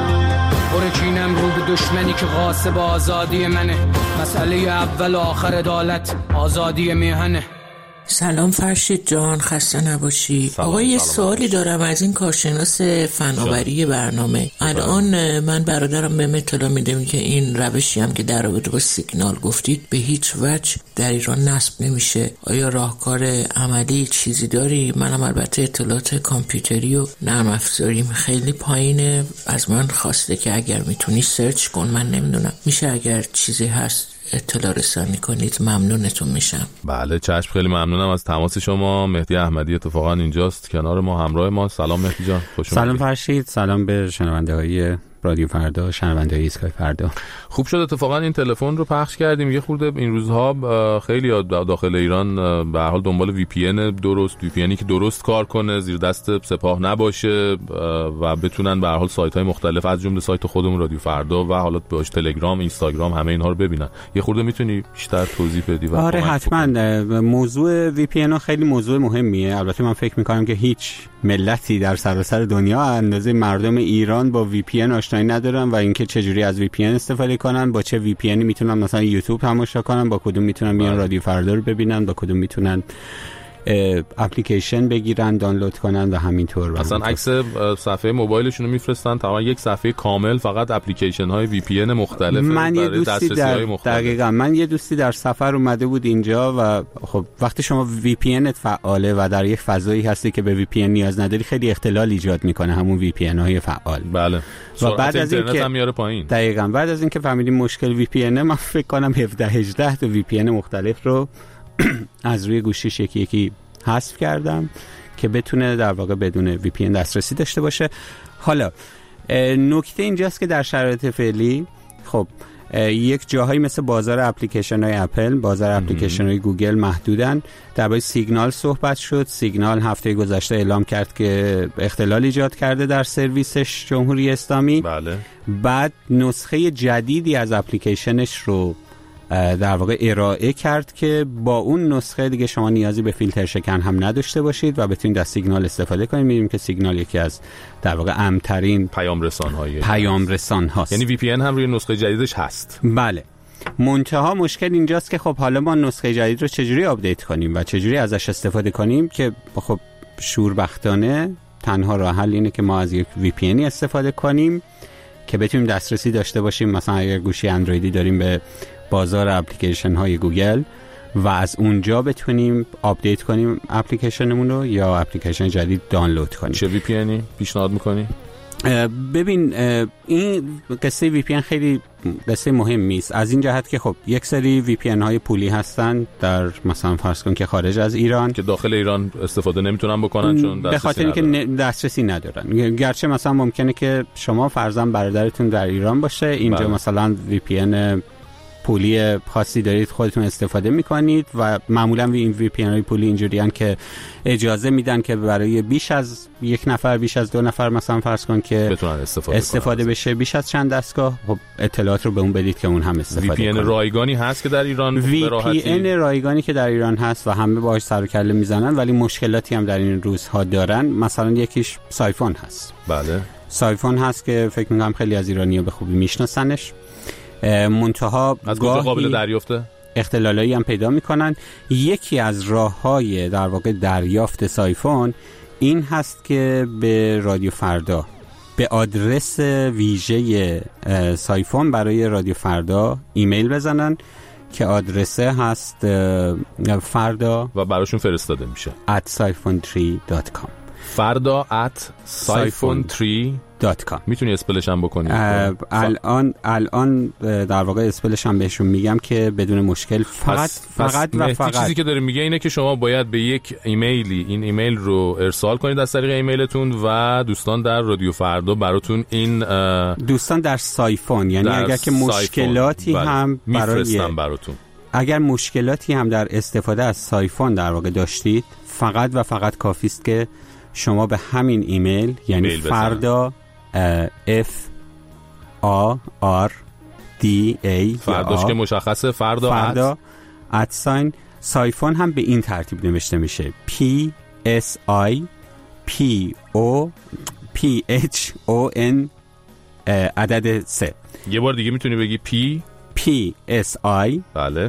برچینم رو به دشمنی که غاصب آزادی منه. مسئله اول و آخر عدالت آزادی میهنه. سلام فرشید جان، خسته نباشی. آقا یه سوالی دارم از این کارشناس فناوری برنامه. الان من برادرم به اطلاع میدم که این روشی هم که در رابطه با سیگنال گفتید به هیچ وجه در ایران نصب نمیشه. آیا راهکار عملی چیزی داری؟ منم البته اطلاعات کامپیوتری و نرم افزاریم خیلی پایینه. از من خواسته که اگر میتونی سرچ کن، من نمیدونم میشه اگر چیزی هست اطلاع رسانی کنید ممنونتون میشم. بله چشم، خیلی ممنونم از تماس شما. مهدی احمدی اتفاقا اینجاست کنار ما، همراه ما. سلام مهدی جان، خوش اومدید. سلام فرشید، سلام به شنونده‌های رادیو فردا، شنونده‌های اسکای فردا. خوب شد اتفاقا این تلفن رو پخش کردیم. یه خورده این روزها خیلی داخل ایران به هر حال دنبال وی پی ان درست، وی پی انی که درست کار کنه، زیر دست سپاه نباشه و بتونن به هر حال سایت‌های مختلف از جمله سایت خودمون رادیو فردا و حالا باش تلگرام، اینستاگرام، همه اینها رو ببینن. یه خورده میتونی بیشتر توضیح بدی؟ و آره حتما. موضوع وی پی ان خیلی موضوع مهمیه. البته من فکر می‌کنم که هیچ ملتی در سراسر دنیا اندازه مردم ایران با وی پی ان آشنایی ندارن و اینکه چجوری از وی پی ان استفاده کنن، با چه وی پی ان میتونن مثلا یوتیوب تماشا کنن، با کدوم میتونن بیان رادیو فردا رو ببینن، با کدوم میتونن اپلیکیشن بگیرن دانلود کنن و همینطور. اصلا عکس صفحه موبایلشون رو میفرستن، تمام یک صفحه کامل فقط اپلیکیشن های وی پی ان مختلف. من یه دوستی دقیقاً من یه دوستی در سفر اومده بود اینجا و خب وقتی شما وی پی ان فعاله و در یک فضایی هستی که به وی پی ان نیاز نداری، خیلی اختلال ایجاد میکنه همون وی پی ان های فعال. بله. و بعد از اینکه هم میاره پایین. دقیقاً بعد از اینکه فهمیدیم مشکل وی پی ان، من فکر کنم 17-18 تا وی پی ان مختلف رو از روی گوشیش یکی حذف کردم که بتونه در واقع بدون وی پی ان دسترسی داشته باشه. حالا نکته اینجاست که در شرایط فعلی خب یک جاهایی مثل بازار اپلیکیشن های اپل، بازار اپلیکیشن های گوگل محدودن. درباره سیگنال صحبت شد. سیگنال هفته گذشته اعلام کرد که اختلال ایجاد کرده در سرویسش جمهوری اسلامی. بله. بعد نسخه جدیدی از اپلیکیشنش رو در واقع ارائه کرد که با اون نسخه دیگه شما نیازی به فیلتر شکن هم نداشته باشید و بتونید از سیگنال استفاده کنید. می‌بینیم که سیگنال یکی از در واقع امن‌ترین پیام رسان هاست. یعنی VPN هم روی نسخه جدیدش هست. بله. منتها مشکل اینجاست که خب حالا ما نسخه جدید رو چجوری آپدیت کنیم و چجوری ازش استفاده کنیم، که خب شوربختانه تنها راه حل اینه که ما از یک VPN استفاده کنیم که بتونیم دسترسی داشته باشیم. مثلا اگر گوشی اندرویدی داریم به بازار اپلیکیشن های گوگل و از اونجا بتونیم آپدیت کنیم اپلیکیشنمون رو یا اپلیکیشن جدید دانلود کنیم. چه VPNی پیشنهاد میکنی؟ ببین این قصه VPN خیلی قصه مهمی است از این جهت که خب یک سری VPN های پولی هستن در مثلا فرض کن که خارج از ایران که داخل ایران استفاده نمیتونن بکنن چون به خاطر اینکه دسترسی ندارن. گرچه مثلا ممکنه که شما فرضاً برادرتون در ایران باشه، اینجا مثلا VPN پولی خاصی دارید خودتون استفاده میکنید و معمولا این VPN های پولی اینجوریان که اجازه میدن که برای بیش از یک نفر، بیش از 2 نفر مثلا فرض کن که بتونن استفاده بشه بیش از چند دستگاه، خب اطلاعات رو به اون بدید که اون هم استفاده کنه. VPN رایگانی هست که در ایران به راحتی VPN رایگانی که در ایران هست و همه باهاش سر و کله میزنن، ولی مشکلاتی هم در این روزها دارن. مثلا یکیش سایفون هست. بله، سایفون هست که فکر میکنم خیلی از ایرانی‌ها به خوبی میشناسنش. منتها از کجا قابل دریافته؟ اختلالایی هم پیدا میکنن. یکی از راه‌های در واقع دریافت سایفون این هست که به رادیو فردا، به آدرس ویژه سایفون برای رادیو فردا ایمیل بزنن که آدرسه هست فردا و براشون فرستاده میشه @siphon3.com farda@siphon3.com. میتونی اسپلش هم بکنی؟ الان در واقع اسپلش هم بهشون میگم که بدون مشکل. فقط چیزی که داره میگه اینه که شما باید به یک ایمیلی این ایمیل رو ارسال کنید از طریق ایمیلتون و دوستان در رادیو فردا براتون این دوستان در سایفون، یعنی اگر که مشکلاتی هم براتون اگر مشکلاتی هم در استفاده از سایفون در واقع داشتید، فقط کافی است که شما به همین ایمیل یعنی فردا فرداش که مشخصه فردا سایفون هم به این ترتیب نوشته میشه PSIPHON عدد 3. یه بار دیگه میتونی بگی PSI بله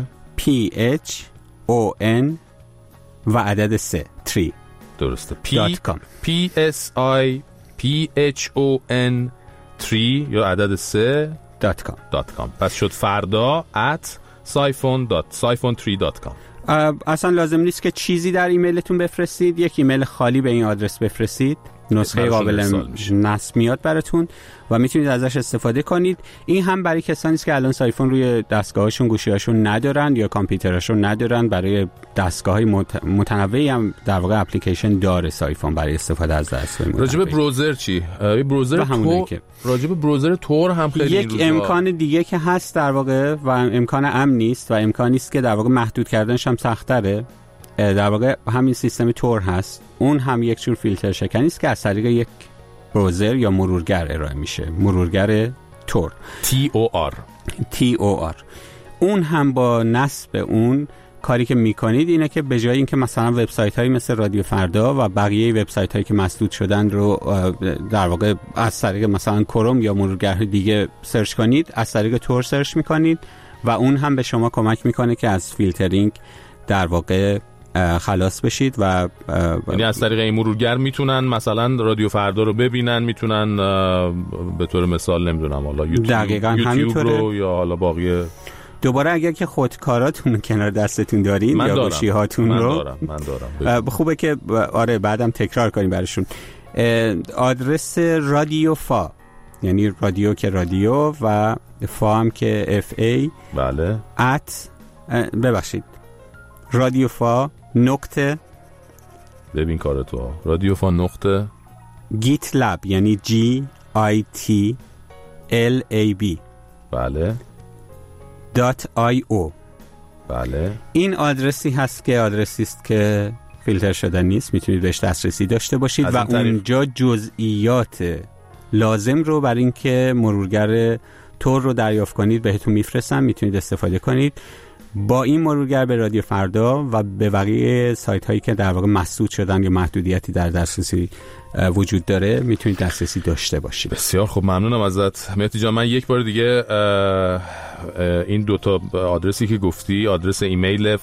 PHON و عدد 3 درسته. PSI PHON 3 یا عدد 3.com. پس شد فردا @siphon3.com. اصلا لازم نیست که چیزی در ایمیلتون بفرستید، یک ایمیل خالی به این آدرس بفرستید، نسخه قابل نصب میاد براتون و میتونید ازش استفاده کنید. این هم برای کسانی است که الان سایفون روی دستگاهاشون، گوشی‌هاشون ندارن یا کامپیوترشون ندارن. برای دستگاه‌های متنوعی هم در واقع اپلیکیشن داره سایفون برای استفاده از دستگاه. راجب بروزر چی؟ راجب بروزر تور هم خیلی یک امکان دیگه که هست در واقع و امکان امنی است و امکانی است که در واقع محدود کردنش هم سخت‌تره. در واقع همین سیستم تور هست. اون هم یک جور فیلتر شکنی است که از طریق یک بروزر یا مرورگر ارائه میشه. مرورگر تور TOR. اون هم با نصب اون کاری که میکنید اینه که به جای اینکه مثلا وبسایت هایی مثل رادیو فردا و بقیه وبسایت هایی که مسدود شدن رو در واقع از طریق مثلا کروم یا مرورگر دیگه سرچ کنید، از طریق تور سرچ میکنید و اون هم به شما کمک میکنه که از فیلترینگ در واقع خلاص بشید و یعنی از طریق این مرورگر میتونن مثلا رادیو فردا رو ببینن، میتونن به طور مثال نمیدونم حالا یوتیوب رو یا حالا باقی. دوباره اگر که خودکاراتون کنار دستتون دارین یا گوشی هاتون رو من دارم خوبه که آره بعدم تکرار کنیم براشون. آدرس رادیو فا، یعنی رادیو که رادیو و فا هم که FA، بله ببخشید رادیوفا نقطه، ببین کار تو، رادیوفا نقطه GitLab یعنی GITLAB بله .io. بله این آدرسی هست که آدرسی است که فیلتر شده نیست، میتونید بهش دسترسی داشته باشید و اونجا جزئیات لازم رو برای اینکه مرورگر تور رو دریافت کنید بهتون میفرستم، میتونید استفاده کنید. با این مرورگر به رادیو فردا و به بقیه سایت هایی که در واقع مسدود شدن یا محدودیتی در دسترسی وجود داره میتونید دسترسی داشته باشید. بسیار خوب، ممنونم ازت مهدی جان. من یک بار دیگه این دوتا آدرسی که گفتی، آدرس ایمیل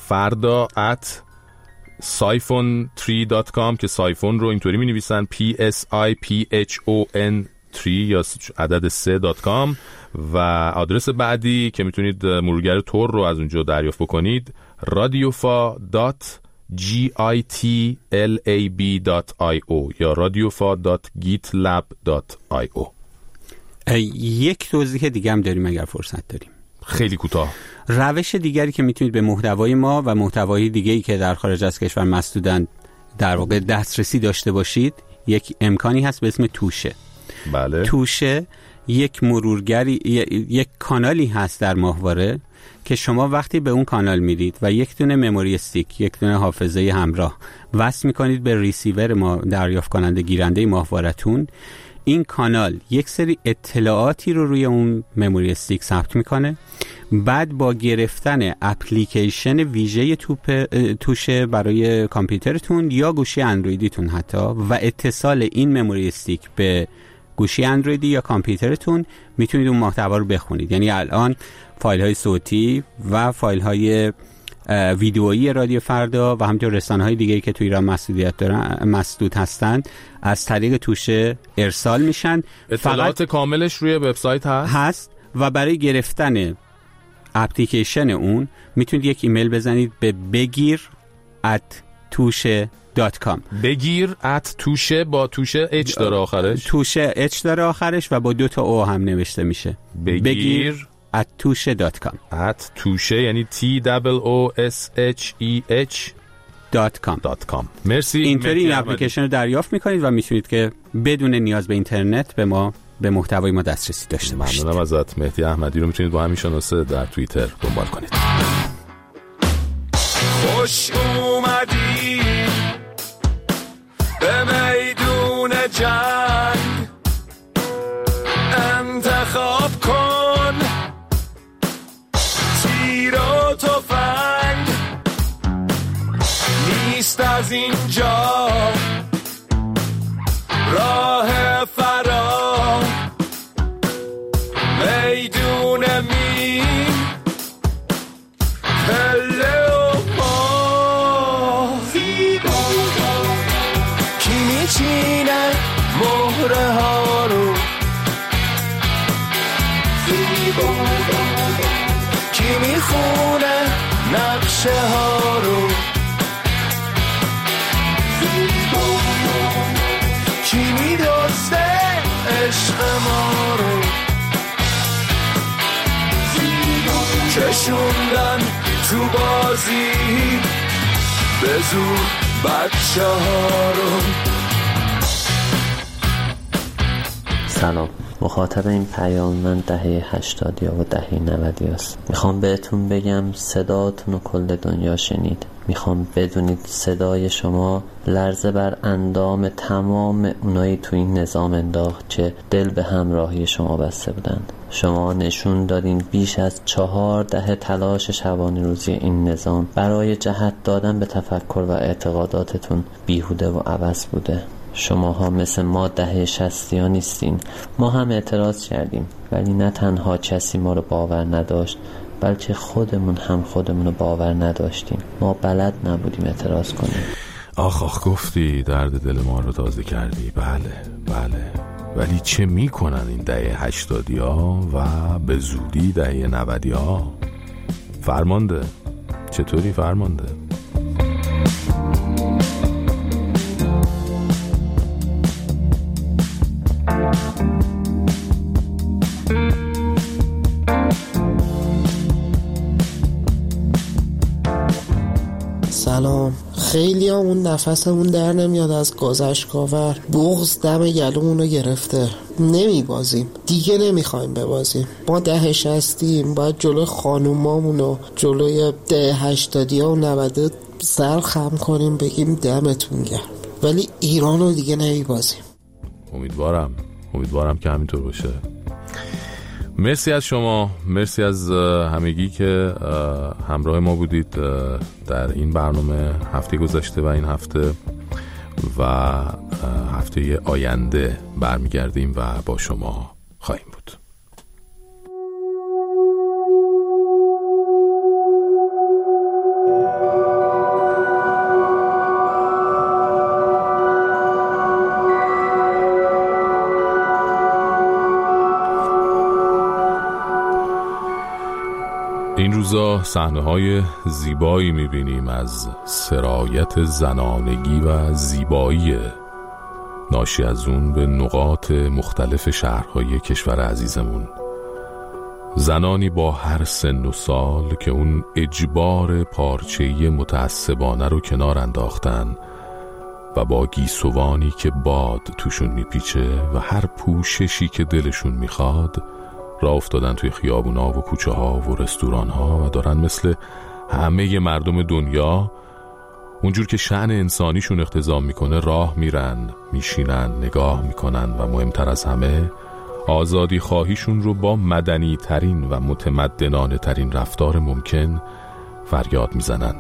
farda@siphon3.com که سایفون رو اینطوری می نویسن PSIPHON 3 یا عدد 3.com، و آدرس بعدی که میتونید مرورگر تور رو از اونجا دریافت بکنید radiofa.gitlab.io یا radiofa.gitlab.io. یک توضیح دیگه هم داریم اگر فرصت داریم، خیلی کوتاه. روش دیگری که میتونید به محتوای ما و محتوای دیگه‌ای که در خارج از کشور مسدودن در واقع دسترسی داشته باشید، یک امکانی هست به اسم توشه. بله. توشه یک مرورگری، یک کانالی هست در ماهواره که شما وقتی به اون کانال میرید و یک دونه مموری استیک، یک دونه حافظه همراه وصل میکنید به ریسیور ما دریافت کننده گیرنده ماهوارتون، این کانال یک سری اطلاعاتی رو روی اون مموری استیک ثبت میکنه. بعد با گرفتن اپلیکیشن ویژه توشه برای کامپیوترتون یا گوشی اندرویدیتون حتی و اتصال این مموری استیک به گوشی اندرویدی یا کامپیوترتون میتونید اون محتوا رو بخونید. یعنی الان فایل های صوتی و فایل های ویدئویی رادیو فردا و همینطور رسانه های دیگه‌ای که توی ایران مسدود هستند از طریق توشه ارسال میشن. اطلاعات کاملش روی وبسایت هست و برای گرفتن اپلیکیشن اون میتونید یک ایمیل بزنید به begir@tushe.com. begir@tushe با توشه اچ داره آخرش، توشه اچ داره آخرش و با 2 او هم نوشته میشه. begir@tushe.com. @tushe یعنی TOOSHEH.com. مرسی. اینطوری این اپلیکیشن رو دریافت میکنید و میتونید که بدون نیاز به اینترنت به محتوای ما دسترسی داشته باشید. ممنونم ازت. مهدی احمدی رو میتونید با همین شناسه در توییتر دنبال کنید. خوش اومدی به میدون جنگ، انتخاب کن تیر و تفنگ، نیست از اینجا راه فرار، میدون مین پله و پا، کی میچینه مهره ها رو، کی میخونه نقشه ها رو، کی میدوسته عشق ما رو، کشوندن تو بازی به زور بچه ها رو. سلام، مخاطب این پیام من دهه 80 و دهه 90 است. میخوام بهتون بگم صداتون رو کل دنیا شنید. میخوام بدونید صدای شما لرزه بر اندام تمام اونایی تو این نظام انداخت که دل به همراهی شما بسته بودن. شما نشون دادین بیش از 4 دهه تلاش شبانه روزی این نظام برای جهت دادن به تفکر و اعتقاداتتون بیهوده و عبث بوده. شماها مثل ما دهه 60 نیستین. ما هم اعتراض کردیم، ولی نه تنها کسی ما رو باور نداشت، بلکه خودمون هم خودمون رو باور نداشتیم. ما بلد نبودیم اعتراض کنیم. آخ گفتی درد دل ما رو تازه کردی. بله ولی چه میکنن این دهه 80ها و به زودی دهه 90ها؟ فرمانده چطوری فرمانده؟ سلام. خیلی همون نفسمون در نمیاد از گذشتگاور. بغض دم گلومون رو گرفته. نمیبازیم دیگه، نمیخوایم ببازیم. ما دهه 60 باید جلوی خانومامون و جلوی دهه 80 و 90 سر خم کنیم بگیم دمتون گرم، ولی ایران رو دیگه نمیبازیم. امیدوارم که همینطور باشه. مرسی از شما، مرسی از همگی که همراه ما بودید در این برنامه هفته گذشته و این هفته و هفته آینده برمیگردیم و با شما خواهیم بود. این روزا صحنه‌های زیبایی می‌بینیم از سرایت زنانگی و زیبایی ناشی از اون به نقاط مختلف شهرهای کشور عزیزمون. زنانی با هر سن و سال که اون اجبار پارچه‌ای متعصبانه رو کنار انداختن و با گیسوانی که باد توشون میپیچه و هر پوششی که دلشون میخواد راه افتادن توی خیابونا و کوچه ها و رستوران ها و دارن مثل همه مردم دنیا اونجور که شأن انسانیشون اقتضا میکنه راه میرن، میشینن، نگاه میکنن و مهمتر از همه آزادی خواهیشون رو با مدنی ترین و متمدنانه ترین رفتار ممکن فریاد میزنن.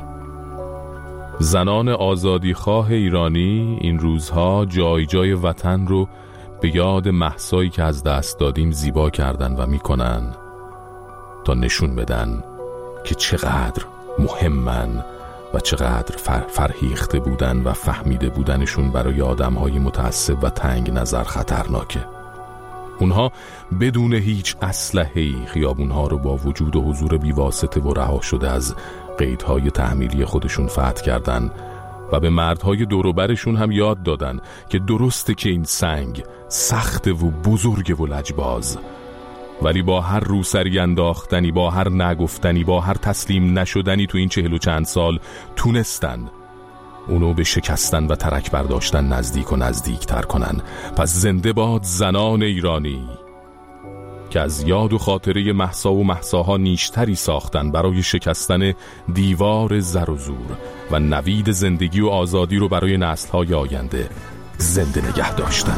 زنان آزادی خواه ایرانی این روزها جای جای وطن رو به یاد مهسایی که از دست دادیم زیبا کردن و میکنن تا نشون بدن که چقدر مهمن و چقدر فرهیخته بودن و فهمیده بودنشون برای آدمهای متعصب و تنگ نظر خطرناکه. اونها بدون هیچ اسلحه‌ای خیابونها رو با وجود و حضور بیواسطه و رها شده از قیدهای تحمیلی خودشون فتح کردن و به مردهای دوروبرشون هم یاد دادن که درسته که این سنگ سخت و بزرگ و لجباز، ولی با هر روسری انداختنی، با هر نگفتنی، با هر تسلیم نشدنی تو این 40 و چند سال تونستن اونو به شکستن و ترک برداشتن نزدیک و نزدیکتر کنن. پس زنده باد زنان ایرانی که از یاد و خاطره مهسا و مهساها نیشتری ساختن برای شکستن دیوار زر و زور و نوید زندگی و آزادی رو برای نسل‌های آینده زنده نگه داشتن.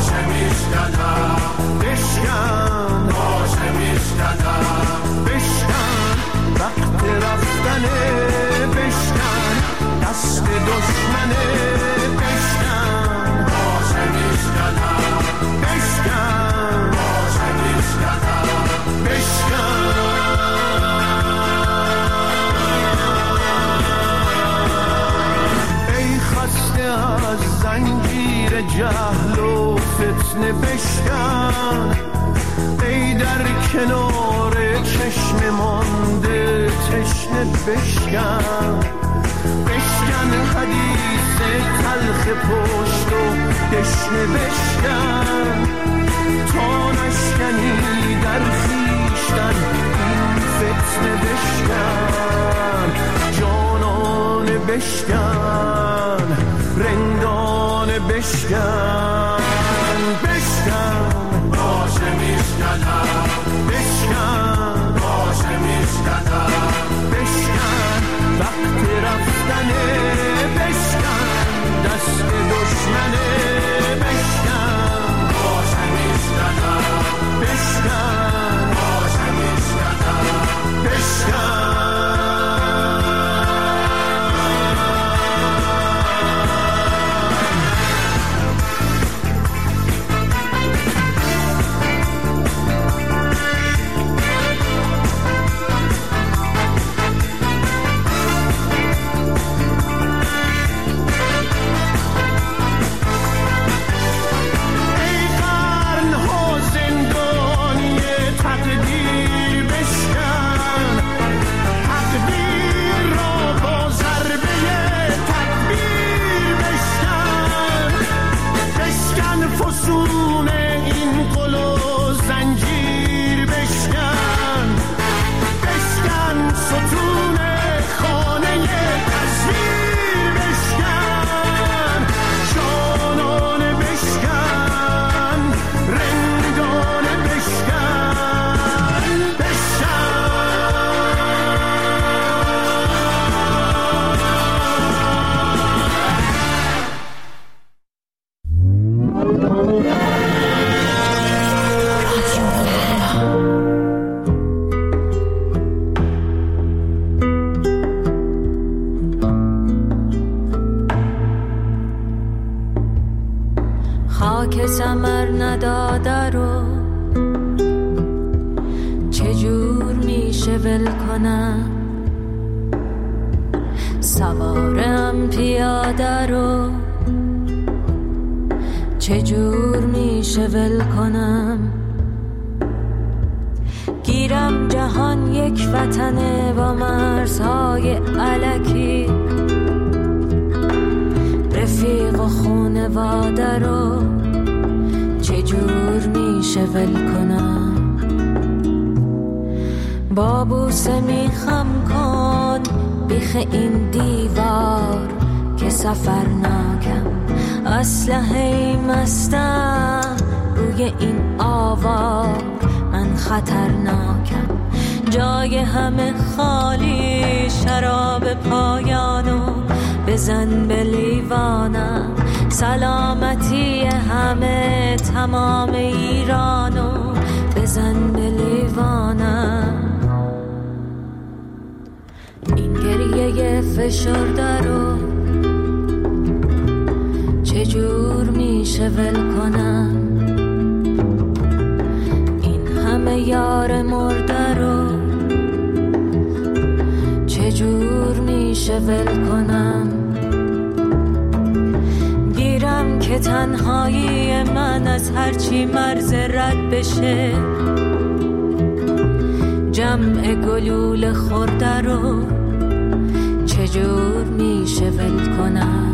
وقت رفتنه بشکن، دست دشمنه بشکن، باشه میشکنم بشکن، باشه میشکنم بشکن. ای خسته از زنجیر جهل و فتنه بشکن، ای در کنار چشم مانده تشنه بشکن، بشکن حدیث تلخ پشت و دشنه بشکن، تا نشکنی در خویشتن این فتنه بشکن. جانان بشکن، رندان بشکن، بشکن باشه میشکنم، بشکن باشه میشکنم، بشکن وقت رفتنه بشکن، دست دشمنه بشکن، باشه میشکنم، بشکن باشه میشکنم، بشکن. خاک ثمر نداده رو چجور میشه ول کنم؟ سوارم پیاده رو چجور میشه ول کنم؟ گیرم جهان یک وطنه با مرزهای الکی، رفیق و خونواده رو چجور میشه ول کنم؟ با بوسه میخم کن بیخ این دیوار که سفر ناکم، اسلحه مستم روی این آوار، من خطرناکم. جای همه خالی، شراب پایانو بزن به لیوانم. سلامتی همه تمام ایرانو بزن به لیوانم. این گریه فشرده رو چجور میشه ول کنم؟ این همه یار مرده رو چجور میشه ول کنم؟ گیرم که تنهایی من از هرچی مرز رد بشه، جمع گلول خورده رو چجور میشه ول کنم؟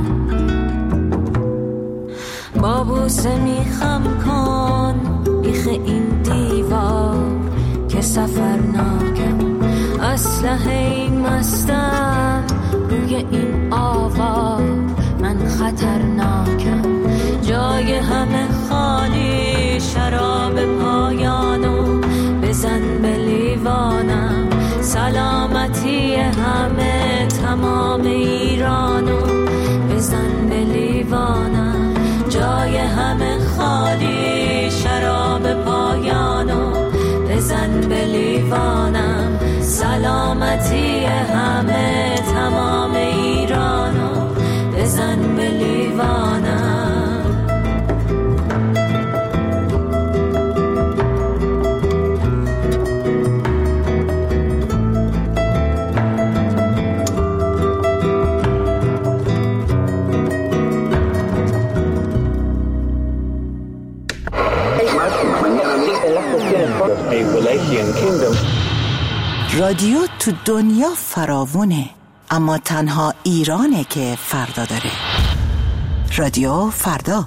با بوسه میخم کن بیخ این دیوار که سفر ناکم، اسلحه مستم روی این آوار، من خطرناکم. جای همه خالی، شراب پایانو بزن به لیوانم. سلامتی همه تمام ایرانو بزن به لیوانم. جای همه خالی، شراب پایانو بزن به لیوانم. سلامتی همه تمام ایرانو بزن به لیوانم. رادیو تو دنیا فراوونه، اما تنها ایرانه که فردا داره. رادیو فردا.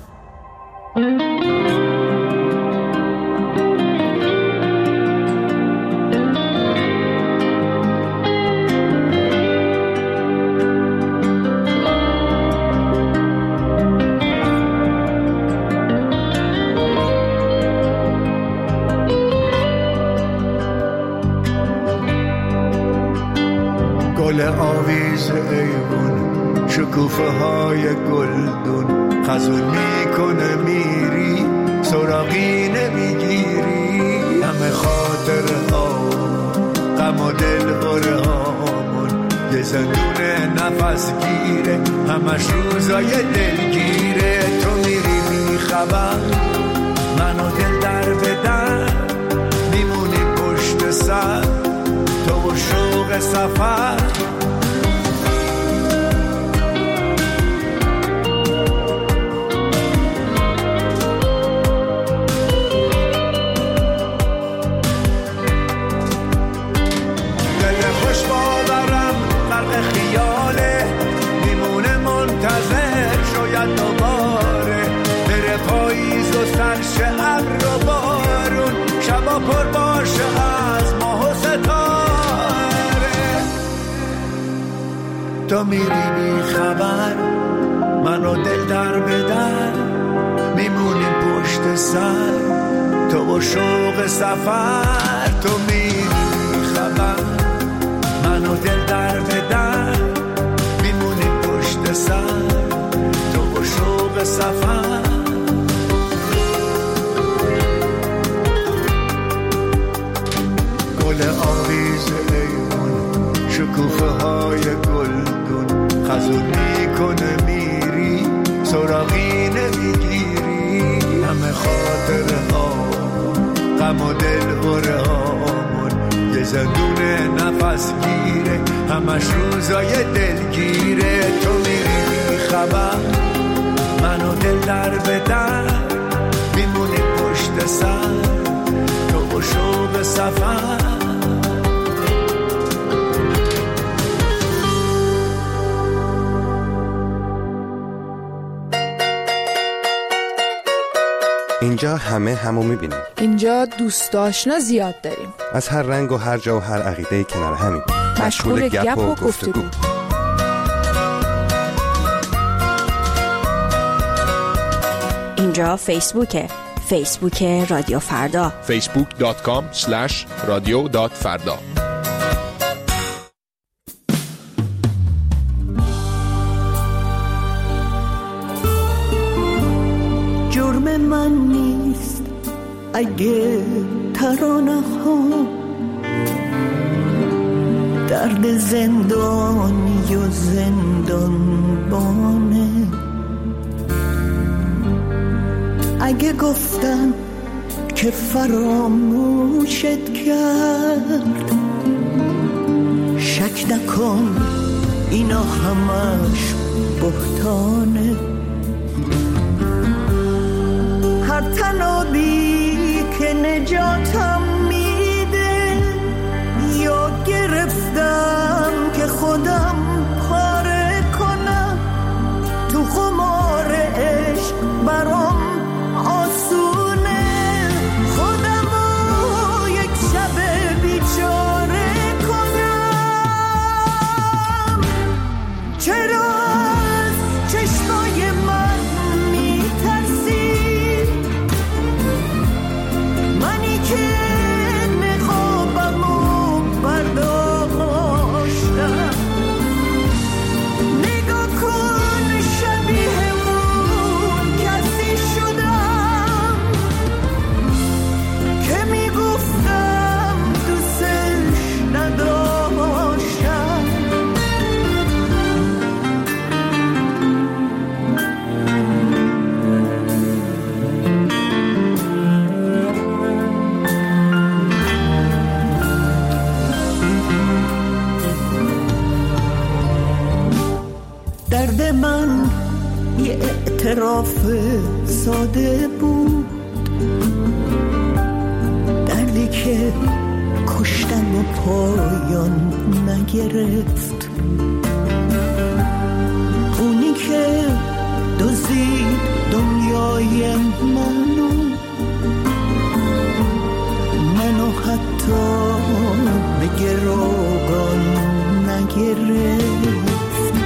گل آویز ایوون، شکوفه های گلدون، خزون میکنه میری سراغی نمیگیری. همه خاطر ها غم و دل بره هامون، یه زندون نفس گیره همش روزای دلگیره. تو میری میخوام منو دل در بدن، میمونی پشت سر تو و شوق سفر. دل خوش باورم غرق خیاله، میمونه منتظر شاید دوباره بره پاییز و سرش ابر و بارون، شبا پر باشه از ماه و ستاره. تو میری بی خبر منو دل در بدر، میمونیم پشت سر تو و شوق سفر. تو میری بی خبر منو دل در بدر، میمونیم پشت سر تو و شوق سفر. گل آویز ایوون، شکوفه های گلدون، خزون میکنه میری سراغی نمیگیری. خاطره ها، غم و دلهوره هامون یه زندونه نفس گیره، همش روزای دلگیره. تو میری خبر منو دل در بدر، میمونی پشت سر تو و شوق سفر. اینجا همه همو میبینیم. اینجا دوست آشنا زیاد داریم، از هر رنگ و هر جا و هر عقیده کنار همیم، مشغول گپ و گفتگو. اینجا فیسبوکه، فیسبوک رادیو فردا، facebook.com/radio.farda. جرم من نیست اگه ترانه ها درد زندانی و زندانبانه. اگه گفتم که فراموشت کرد، شک نکن اینا همش بهتانه. هر تنابی که نجاتم میده، یا گرفتم که خودم پاره کنم. تو خمار عشق برام آسونه، خودمو یک شب بیچاره کنم. چرا از چشمای من میترسی؟ منی که نقابمو برداشتم. نگاه کن شبیه اون کسی شدم که میگفتم دوستش نداشتم. درد من یه اعتراف ساده بود، دردی که کشتن و پایان نگرفت. اونی که دزدید دنیای منو حتی به گروگان نگرفت.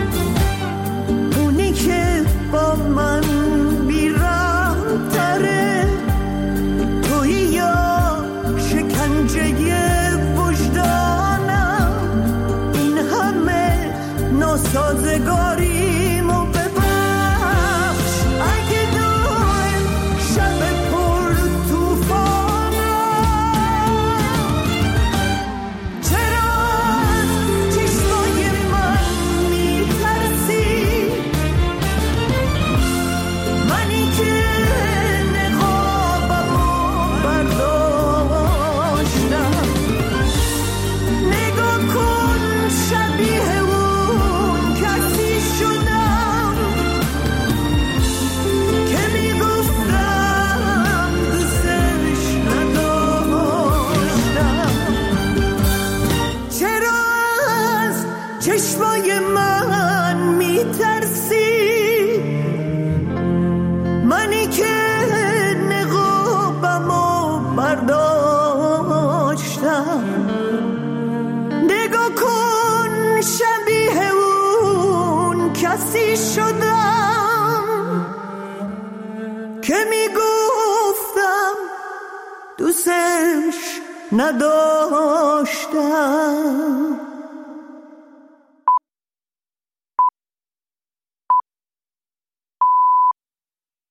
اونی که با من بیرحم تره، تویی یا شکنجه وجدانم. این همه ناسازگاریمو ببخش، اگه دایم شب پر توفانم. چرا از چشمای من میترسی؟ منی که نقابمو برداشتم. نگاه کن شبیه اون کسی شدم که میگفتم دوستش نداشتم. چرا از چشمای من میترسی؟ منی که نقابمو برداشتم. نگاه کن شبیه اون کسی شدم که میگفتم دوستش نداشتم.